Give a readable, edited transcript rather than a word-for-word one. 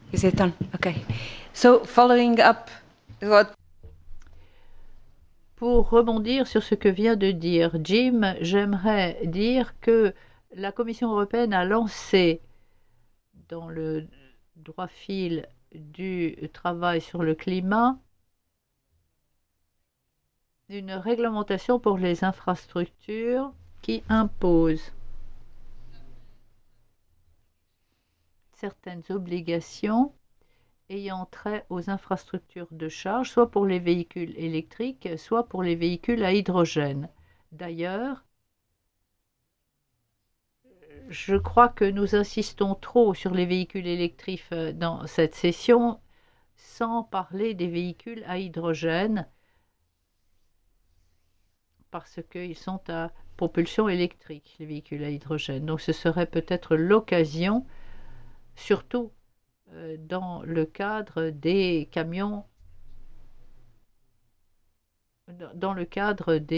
Is it on? Okay. So following up what Pour rebondir sur ce que vient de dire Jim, j'aimerais dire que la Commission européenne a lancé dans le droit fil du travail sur le climat une réglementation pour les infrastructures qui impose certaines obligations ayant trait aux infrastructures de charge, soit pour les véhicules électriques, soit pour les véhicules à hydrogène. D'ailleurs, je crois que nous insistons trop sur les véhicules électriques dans cette session, sans parler des véhicules à hydrogène, parce qu'ils sont à propulsion électrique, les véhicules à hydrogène. Donc ce serait peut-être l'occasion, surtout dans le cadre des camions, dans le cadre des